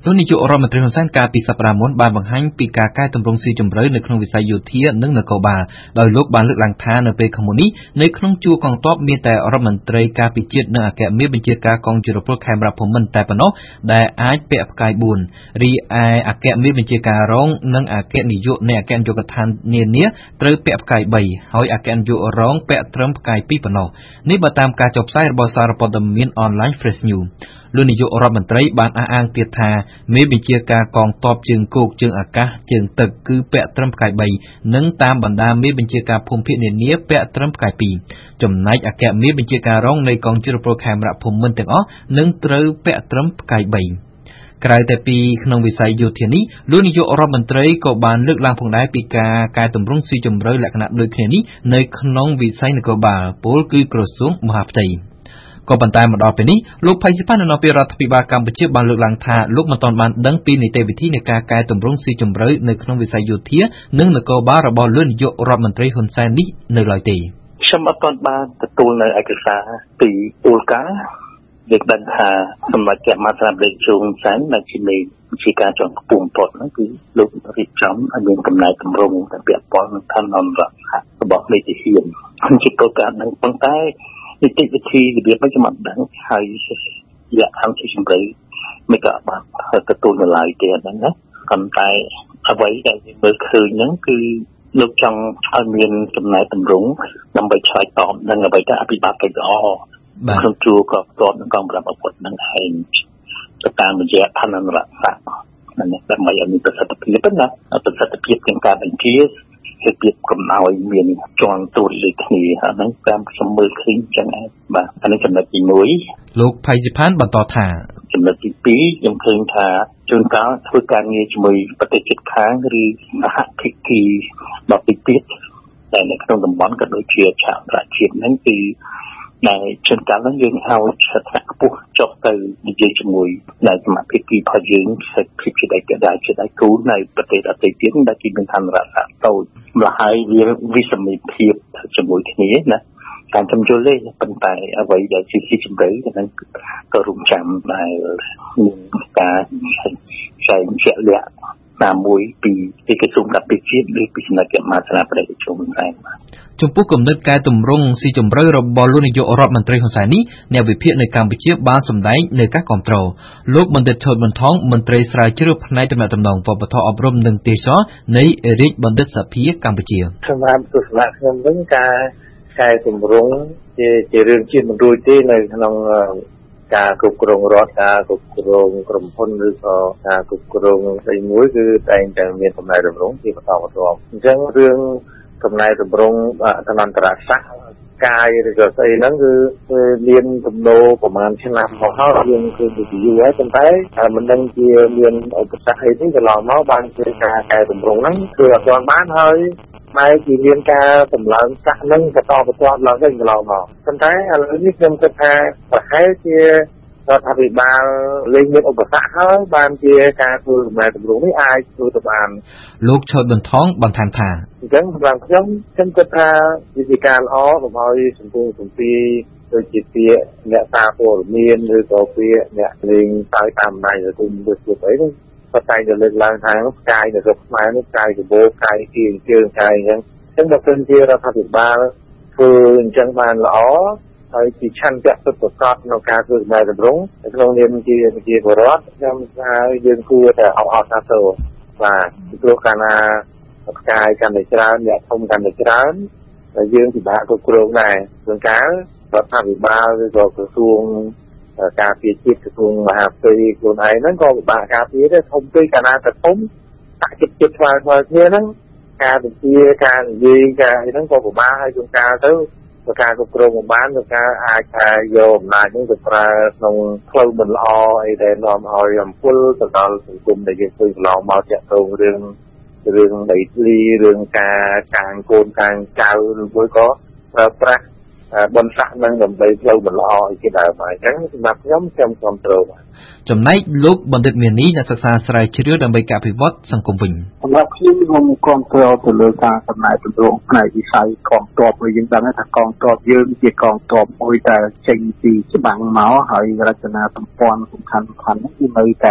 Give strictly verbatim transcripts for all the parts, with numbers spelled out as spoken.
លោកនាយករដ្ឋមន្ត្រីហ៊ុនសែនកាលពីសប្តាហ៍មុនបានបង្ហាញពីការកែតម្រង់ស៊ីជម្រៅនៅក្នុងវិស័យយោធានិងនគរបាលដោយលោកបានលើកឡើងថានៅពេលខាងមុននេះនៅក្នុងជួរកងទ័ពមានតែរដ្ឋមន្ត្រីការពារជាតិនិងអគ្គមេបញ្ជាការកងជលពលខេមរភូមិន្ទតែប៉ុណ្ណោះដែលអាចពាក់ផ្កាយបួនរីឯអគ្គមេបញ្ជាការរងនិងអគ្គនាយកនៃអគ្គនាយកដ្ឋាននានាត្រូវពាក់ផ្កាយបីហើយអគ្គនាយករងពាក់ត្រឹមផ្កាយពីរប៉ុណ្ណោះនេះបើតាមការចុះផ្សាយរបស់សារព័ត៌មានអនឡាញ Fresh News លោកនាយករដ្ឋមន្ត្រីបានអះអាងទៀតថាមេបញ្ជាការកងទ័ពជើងគោកជើងអាកាសជើងទឹកគឺពាក់ត្រឹមផ្កាយបីនិងតាមបណ្ដាមេបញ្ជាការភូមិភាគនានាពាក់ត្រឹមផ្កាយពីរចំណែកអគ្គមេបញ្ជាការរងនៃកងជលពលខេមរភូមិន្ទទាំងអស់នឹងត្រូវពាក់ត្រឹមផ្កាយបីក្រៅតែពីក្នុងវិស័យយោធានេះលោកនាយករដ្ឋមន្ត្រីក៏បានលើកឡើងផងដែរពីការកែតម្រង់ស៊ីជម្រៅលក្ខណៈដូចគ្នានេះនៅក្នុងវិស័យនគរបាលពលគឺក្រសួងមហាផ្ទៃក៏ប៉ុន្តែមកដល់ពេលនេះលោកផៃស៊ីផាននៅពីរដ្ឋាភិបាលកម្ពុជាបានលើកឡើងថាលោកមិនទាន់បានដឹងពីនីតិវិធីនៃការកែតម្រង់ស៊ីជម្រៅនៅក្នុងវិស័យយោធានិងនគរបាលរបស់លោកនាយករដ្ឋមន្ត្រីហ៊ុនសែននេះនៅឡើយទេខ្ញុំអត់ទាន់បានទទួលនៅឯកសារពីទូលការដែលដឹងថាសម្រាប់ជាមាត្រាប្រតិជូនសែនដែលជាមេជាការចង់ខ្ពស់បំផុតហ្នឹងគឺលោករៀបចំឲ្យមានកំណែតម្រង់តែពាក់ព័ន្ធនឹងឋានអន្តរជាតិរបស់មេតិហ៊ានជាគោលការណ៍ហ្នឹងប៉ុន្តែនីតិវិធីរបៀបនេះខ្ញុំអត់ដឹងហើយលក្ខខណ្ឌជាជំរឿមិនក៏បានទទួលនៅឡើយទេហ្នឹងណាប៉ុន្តែអ្វីដែលយើងមើលឃើញហ្នឹងគឺលោកចង់ឲ្យមានកំណែតម្រង់ដើម្បីឆ្លើយតបនឹងអ្វីដែលអភិបាលកិច្ចល្អក្នុងជួរកងទ័ពនិងកងប្រដាប់អាវុធនឹងឯងទៅតាមរយៈឋានអន្តរជាតិហ្នឹងដើម្បីឲ្យមានប្រសិទ្ធភាពណាប្រសិទ្ធភាពក្នុងការបញ្ជាគឺពីកំណោយមានជាន់ទូលេខគ្នាហ្នឹងតាមខ្ញុំមើលឃើញចឹងឯងបាទអានេះចំណុចទីមួយលោកផៃស៊ីផានបន្តថាចំណុចទីពីរខ្ញុំឃើញថាជួនកាលធ្វើការងារជាមួយប្រទេសជិតខាងឬសហភាគីដទៃទៀតតែនៅក្នុងតំបន់ក៏ដូចជាឆាកអន្តរជាតិហ្នឹងគឺដែលជួនកាលហ្នឹងយើងឲ្យឆាកខ្ពស់ចុះទៅនិយាយជាមួយដែលសមាជិករបស់យើងសិទ្ធិភាពជាដៃកដាជាដៃគូនៅប្រទេសដទៃទៀតដែលគេមានឋានរៈតូចម្ល៉េះហើយវាវិសមត្ថភាពជាមួយគ្នាណាតាមខ្ញុំយល់ទេប៉ុន្តែអ្វីដែលជាទីជំរឿហ្នឹងក៏រំចាំដែលមានការចែងជាក់លាក់តាមមួយពីទីក្រសួងការពារជាតិឬពីសំណាក់មាត្រាប្រតិជូនតែបាទចំពោះគំនិតកែតម្រង់ស៊ីជម្រៅរបស់លោកនាយករដ្ឋមន្ត្រីហ៊ុនសែននេះអ្នកវិភាគនៅកម្ពុជាបានសម្ដែងនៅការគាំទ្រលោកបណ្ឌិតឈុតបន្ថងមន្ត្រីស្រាវជ្រាវផ្នែកទំនាក់ទំនងវប្បធម៌អប់រំនិងទេសចរណ៍នៃរាជបណ្ឌិតសភាកម្ពុជាសម្រាប់ទស្សនៈខ្ញុំវិញការកែតម្រង់ជាជារឿងជាតិមិនរួចទេនៅក្នុងការគ្រប់គ្រងរដ្ឋការគ្រប់គ្រងក្រុមហ៊ុនឬក៏ការគ្រប់គ្រងផ្សេងមួយគឺតែងតែមានកំណែតម្រង់ជាបន្តបន្ទាប់អញ្ចឹងរឿងកំណែតម្រង់ឋានអន្តរជាតិកាយឬក៏ស្អីហ្នឹងគឺមានទំនោរប្រហែលឆ្នាំមកហើយយើងគឺទៅយូរហើយប៉ុន្តែមិនដឹងជាមានឧបសគ្គអីទេកន្លងមកបានជាការកែតម្រង់ហ្នឹងគឺអត់ទាន់បានហើយបែរជាមានការសម្លឹងចាក់ហ្នឹងបន្តបន្តឡើងទៅកន្លងមកប៉ុន្តែឥឡូវនេះខ្ញុំគិតថាប្រហែលជារដ្ឋាភិបាលលេងមានឧបសគ្គហើយបានជាការធ្វើកំណែតម្រង់នេះអាចធ្វើទៅបានលោកឈុតបន្ថងបន្ថែមថាអញ្ចឹងសម្រាប់ខ្ញុំខ្ញុំគិតថាវិធីការល្អកុំឲ្យសង្គមសង្គមដូចជាពាក្យអ្នកសារព័ត៌មានឬក៏ពាក្យអ្នកលេងតាមតាមបណ្ដាញសង្គមដូចជាអីហ្នឹងប៉ុន្តែទៅលើកឡើងថាផ្កាយនៅស្រុកខ្មែរនេះផ្កាយកាបូផ្កាយគៀងជើងផ្កាយអញ្ចឹងអញ្ចឹងបើសិនជារដ្ឋាភិបាលធ្វើអញ្ចឹងបានល្អហើយពីឆន្ទៈពិតប្រាកដក្នុងការធ្វើកំណែតម្រង់ក្នុងនាមជាជាបរិវត្តខ្ញុំថាយើងគួរតែអបអរសាទរបាទព្រោះកាលណាផ្កាយកាន់តែច្រើនអ្នកធំកាន់តែច្រើនហើយយើងពិបាកគ្រប់គ្រងដែរព្រោះកាលរដ្ឋាភិបាលឬក៏ក្រសួងការពារជាតិក្រសួងមហាផ្ទៃខ្លួនឯងហ្នឹងក៏ពិបាកការពារដែរធំពេកកាលណាតែធំដាក់ចិត្តចិត្តស្មើស្មើគ្នាហ្នឹងការពជាការនិយាយការអីហ្នឹងក៏ពិបាកហើយជួនកាលទៅការគ្រប់គ្រងបានទៅការអាចថាយកអំណាចនេះទៅប្រើក្នុងផ្លូវមិនល្អអីដែលនាំឲ្យអំពើទៅដល់សង្គមដែលយើងឃើញកន្លងមកចាក់ទៅរឿងរឿងដីធ្លីរឿងការកាងកូនកាងចៅឬមួយក៏ប្រើប្រាស់បន្សាក់នឹងដើម្បីផ្លូវមិនល្អអីជាដើមហើយអញ្ចឹងសម្រាប់ខ្ញុំខ្ញុំគ្រប់គ្រងចំណែកលោកបណ្ឌិតមាននីអ្នកសិក្សាស្រាវជ្រាវដើម្បីការអភិវឌ្ឍសង្គមវិញសម្រាប់ខ្ញុំខ្ញុំគ្រប់គ្រងទៅលើការកំណែតម្រង់ផ្នែកវិស័យកងទ័ពហើយយើងដឹងថាកងទ័ពយើងជាកងទ័ពមួយដែលចេញពីច្បាំងមកហើយរចនាសម្ព័ន្ធសំខាន់សំខាន់គឺនៅតែ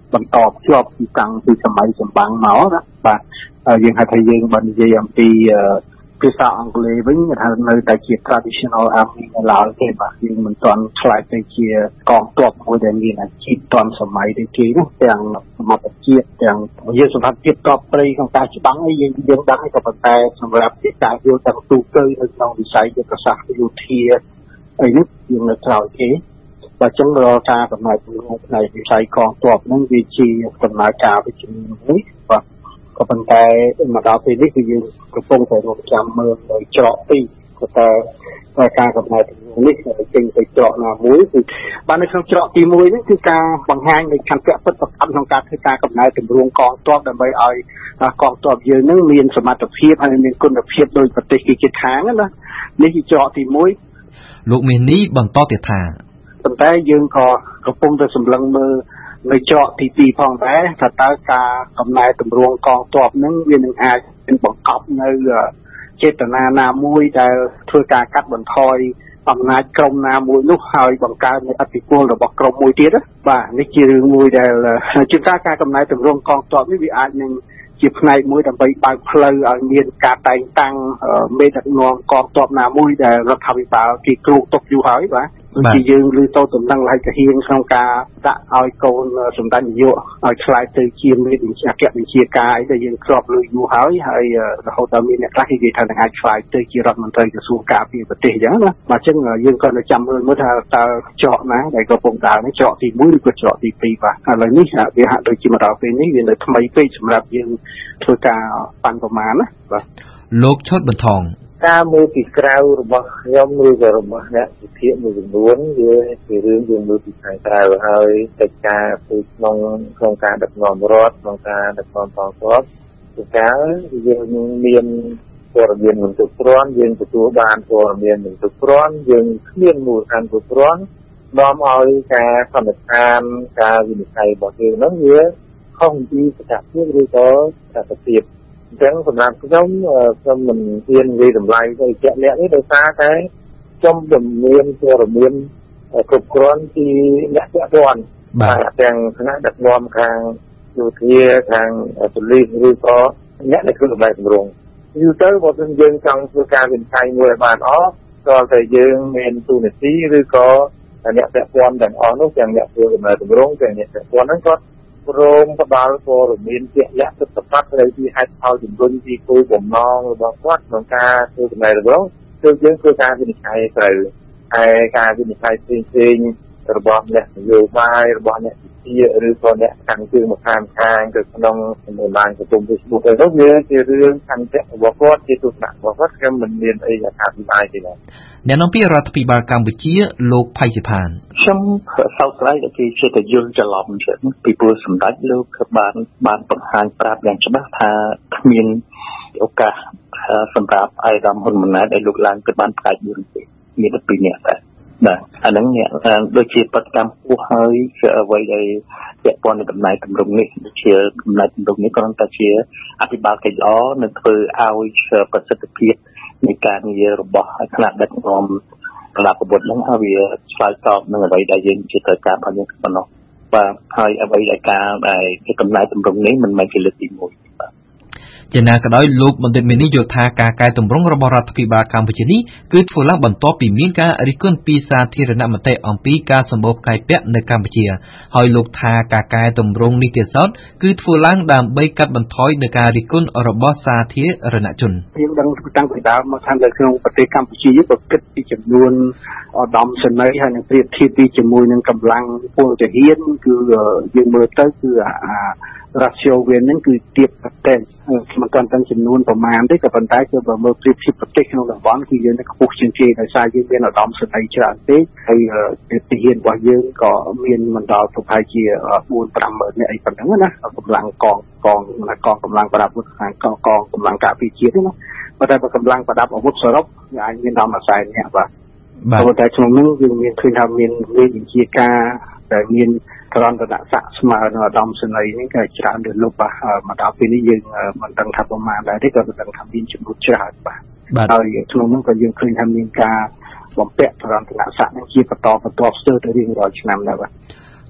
បន្តជាប់ពីតាំងពីសម័យចម្បាំងមកណាបាទយើងហៅថាយើងបាននិយាយអំពីភាសាអង់គ្លេសវិញថានៅតែជា traditional army នៅឡើយទេបាទយើងមិនទាន់ឆ្លាយទៅជាកងទ័ពមួយដែលមានអាជីពទាន់សម័យដូចគេនោះទាំងសមត្ថភាពទាំងយើងសម្រាប់ទៀតតបព្រៃក្នុងការច្បាំងអីយើងយើងដឹងហើយក៏ប៉ុន្តែសម្រាប់ទីការយល់ទាំងទូទៅនៅក្នុងវិស័យយុទ្ធសាស្ត្រយោធាអីនេះយើងនៅក្រោយគេបើចឹងរាល់ការកំណត់ក្នុងផ្នែកវិស័យកងទ័ពហ្នឹងវាជាដំណើរការវិជ្ជាមួយបាទក៏ប៉ុន្តែមកដល់ពេលនេះគឺយើងកំពុងតែរកចាំមើលនៅច្រកពីរក៏តែការកំណត់នេះចេញទៅច្រកណាមួយគឺបាននៅក្នុងច្រកទីមួយនេះគឺការបង្ហាញនៃឆន្ទៈពិតប្រាកដក្នុងការធ្វើការកំណត់ទម្រង់កងទ័ពដើម្បីឲ្យកងទ័ពយើងនឹងមានសមត្ថភាពហើយមានគុណភាពដោយប្រទេសគេជិតខាងណានេះជាច្រកទីមួយលោកមាននេះបន្តទៀតថាប៉ុន្តែយើងក៏កំពុងតែសម្លឹងមើលនៅច្រកទីពីរផងដែរថាតើការកំណែទម្រង់កងទ័ពនឹងវានឹងអាចនឹងបង្កប់នៅចេតនាណាមួយដែលធ្វើការកាត់បន្ថយអំណាចក្រុមណាមួយនោះហើយបង្កើននៅអធិពលរបស់ក្រុមមួយទៀតបាទនេះជារឿងមួយដែលជាការការកំណែទម្រង់កងទ័ពនេះវាអាចនឹងជាផ្នែកមួយដើម្បីបើកផ្លូវឲ្យមានការតែងតាំងមេដឹកនាំកងទ័ពណាមួយដែលរដ្ឋាភិបាលគេគ្រោងទុកយូរហើយបាទដូចជាយើងឮទៅតំណែងលហិកហៀងក្នុងការដាក់ឲ្យកូនសម្ដេចនាយកឲ្យឆ្លើយទៅជាមេបញ្ជាអគ្គបញ្ជាការអីដែលយើងគ្របឮយូរហើយហើយរហូតដល់មានអ្នកខ្លះគេនិយាយថានឹងអាចឆ្លើយទៅជារដ្ឋមន្ត្រីក្រសួងការពារប្រទេសអញ្ចឹងណាបាទអញ្ចឹងយើងក៏នៅចាំមើលមើលថាតើច្រកណាដែលកំពុងដើរនេះច្រកទីមួយឬក៏ច្រកទីពីរបាទឥឡូវនេះវាហាក់ដូចជាមកដល់ពេលនេះវានៅថ្មីពេកសម្រាប់យើងធ្វើការប៉ាន់ប្រមាណណាបាទលោកឈុតបន្ថងការមើលពីក្រៅរបស់ខ្ញុំឬក៏របស់អ្នកវិភាគមួយចំនួនវាជារឿងយើងមើលពីខាងក្រៅហើយកិច្ចការពីក្នុងក្នុងការដឹកនាំរដ្ឋក្នុងការដឹកនាំកងទ័ពគឺការយើងមានព័ត៌មានមិនគ្រប់គ្រាន់យើងទទួលបានព័ត៌មានមិនគ្រប់គ្រាន់យើងគ្មានមូលដ្ឋានគ្រប់គ្រាន់នាំឲ្យការសន្និដ្ឋានការវិនិច្ឆ័យរបស់យើងហ្នឹងវាខុសពីសកម្មភាពឬក៏សកម្មភាពអញ្ចឹងសម្រាប់ខ្ញុំខ្ញុំមិនហ៊ាននិយាយតម្លៃទៅជាក់លាក់នេះដោយសារតែខ្ញុំជំនាញព័ត៌មានគ្រប់គ្រាន់ពីអ្នកពាក់ព័ន្ធបាទទាំងគណៈដឹកនាំខាងយោធាខាងប៉ូលីសឬក៏អ្នកដែលធ្វើដំណើរទម្រង់យូរទៅបើមិនយើងចង់ធ្វើការវិនិច្ឆ័យមួយឲ្យបានអស់ក៏តែយើងមានទូនាទីឬក៏អ្នកពាក់ព័ន្ធទាំងអស់នោះទាំងអ្នកធ្វើដំណើរទម្រង់ទាំងអ្នកពាក់ព័ន្ធហ្នឹងគាត់ព្រមផ្ដល់ព័ត៌មានជាក់លាក់ពិតប្រាកដទៅពីហេតុផលជំរុញពីគោលបំណងរបស់គាត់ក្នុងការធ្វើដំណើរទម្រង់គឺយើងធ្វើការវិនិច្ឆ័យត្រូវហើយការវិនិច្ឆ័យផ្សេងៗរបស់អ្នកនយោបាយរបស់អ្នកវិទ្យាឬក៏អ្នកខាងជើងមកខាងខាងទៅក្នុងបណ្ដាញសង្គម Facebook ទៅនោះវាជារឿងខាងចិត្តរបស់គាត់ជាទស្សនៈរបស់គាត់ខ្ញុំមិនមានអីអធិប្បាយទេណាអ្នកនាំពាក្យរដ្ឋាភិបាលកម្ពុជាលោកផៃសិផានខ្ញុំសោកស្ដាយដែលគេជឿតែយល់ច្រឡំចឹងពីព្រោះសម្ដេចលោកបានបានបង្ហាញប្រាប់យ៉ាងច្បាស់ថាគ្មានឱកាសសម្រាប់អាយដាមហ៊ុនម៉ាណែតដែលលោកឡើងទៅបានផ្កាយយល់ទេមានតែពីរនាក់ដែរបាទអាហ្នឹងអ្នកដូចជាបដកម្មពោះហើយគឺអ្វីដែលពាក់ព័ន្ធនឹងដំណើរទម្រង់នេះដូចជាដំណើរទម្រង់នេះគ្រាន់តែជាអភិបាលកិច្ចល្អនឹងធ្វើឲ្យប្រសិទ្ធភាពនៃការងាររបស់គណៈដឹកនាំកលាប្រវត្តិហ្នឹងហើយវាឆ្លើយតបនឹងអ្វីដែលយើងជាត្រូវការរបស់យើងប៉ុណ្ណោះបាទហើយអ្វីដែលការដែលជាដំណើរទម្រង់នេះមិនមែនជាលើកទីមួយបាទជាណាក៏ដោយលោកបណ្ឌិតមាននេះយល់ថាការកែតម្រង់របស់រដ្ឋាភិបាលកម្ពុជានេះគឺធ្វើឡើងបន្ទាប់ពីមានការរិះគន់ពីសាធារណមតិអំពីការសម្បូរផ្កាយពាក់នៅកម្ពុជាហើយលោកថាការកែតម្រង់នេះទៀតសោតគឺធ្វើឡើងដើម្បីកាត់បន្ថយនៅការរិះគន់របស់សាធារណជនយើងដឹងតាំងពីដើមមកថានៅក្នុងប្រទេសកម្ពុជាយើងក៏គិតពីចំនួនឧត្តមសេនីយ៍ហើយនឹងប្រៀបធៀបពីជាមួយនឹងកម្លាំងពលទាហានគឺយើងមើលទៅគឺអា ratio វានឹងគឺទាបតែមិនទាន់ទាំងចំនួនប្រមាណទេក៏ប៉ុន្តែគឺបើមើលប្រៀបធៀបប្រទេសក្នុងតំបន់គឺយើងនៅខ្ពស់ជាងគេដោយសារយើងមានឧត្តមសេនីយ៍ច្រើនពេកហើយទាហានរបស់យើងក៏មានមិនដល់ប្រហែលជា bốn đến nămម៉ឺន នាក់អីប៉ុណ្ណឹងណាកម្លាំងកងកងកងកម្លាំងប្រដាប់អាវុធខាងកងកងកម្លាំងការពារជាតិណាប៉ុន្តែកម្លាំងប្រដាប់អាវុធសរុបអាចមានដល់មួយសែននាក់បាទប៉ុន្តែក្នុងនោះយើងមានឃើញថាមានមានវិជាការដែលមានក្រន្តនស័ក្តិស្មើនឹងឧត្តមសេនីយ៍នេះក៏ច្រើនលើសលប់បាទមកដល់ពេលនេះយើងមិនដឹងថាប្រមាណដែរទេក៏មិនដឹងថាមានចំនួនច្រើនបាទហើយក្នុងនោះក៏យើងឃើញថាមានការបំពាក់ក្រន្តនស័ក្តិនេះជាបន្តបន្ទាប់ស្ទើរទៅរៀងរាល់ឆ្នាំដែរបាទ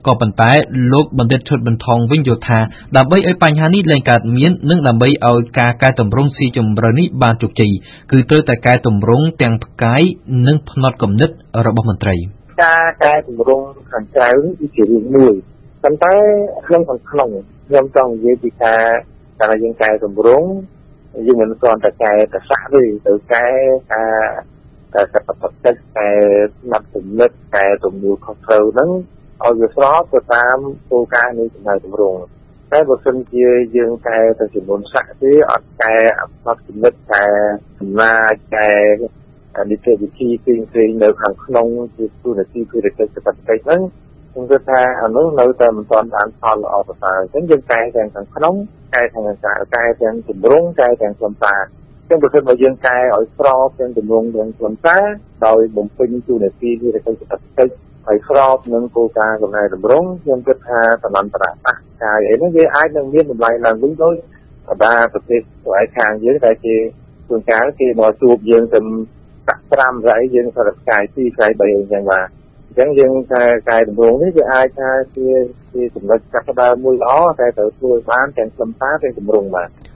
ក៏ប៉ុន្តែលោកបណ្ឌិតឈុតបន្ថងវិញយល់ថាដើម្បីឲ្យបញ្ហានេះលែងកើតមាននិងដើម្បីឲ្យការកែតម្រង់ស៊ីជម្រៅនេះបានជោគជ័យគឺត្រូវតែកែតម្រង់ទាំងផ្កាយនិងផ្នត់គំនិតរបស់មន្ត្រីការកែតម្រង់ខាងក្រៅគឺជារឿងមួយប៉ុន្តែក្នុងខាងក្នុងខ្ញុំចង់និយាយពីការតែយើងកែតម្រង់យើងមិនគ្រាន់តែកែប្រសាសន៍ទេទៅកែការតែសកម្មភាពតែស្មាត់គំនិតតែទំនួលខុសត្រូវហ្នឹងឲ្យវាស្របទៅតាមគោលការណ៍នៃចំណាយតម្រង់តែបើសិនជាយើងកែទៅចំនួនសាក់ទេអត់កែអត្ថគំនិតតែចំណាយកែនីតិវិធីផ្សេងៗនៅខាងក្នុងជាទូនាទីភារកិច្ចសេដ្ឋកិច្ចហ្នឹងខ្ញុំគិតថាអានោះនៅតែមិនទាន់បានផលល្អប្រសើរអញ្ចឹងយើងកែទាំងខាងក្នុងកែទាំងខាងក្រៅកែទាំងតម្រង់កែទាំងខ្លឹមសារអញ្ចឹងបើសិនមកយើងកែឲ្យស្របទាំងតម្រង់ទាំងខ្លឹមសារដោយបំពេញទូនាទីភារកិច្ចសេដ្ឋកិច្ចហើយស្របនឹងគោលការណ៍ចំណាយតម្រង់ខ្ញុំគិតថាតំណប្រកាសកាយអីហ្នឹងវាអាចនឹងមានតម្លៃឡើងវិញដោយបណ្ដាប្រទេសស្វ័យខាងយើងតែគេជួនកាលគេមកជួបយើងទៅតាក់ប្រាំស្អីយើងថាផ្កាយពីរផ្កាយបីអញ្ចឹងបាទអញ្ចឹងយើងថាកាយតម្រង់នេះវាអាចថាជាជាចំណុចចាប់ផ្ដើមមួយល្អតែត្រូវធ្វើបានទាំងខ្លឹមសារទាំងតម្រង់បាទ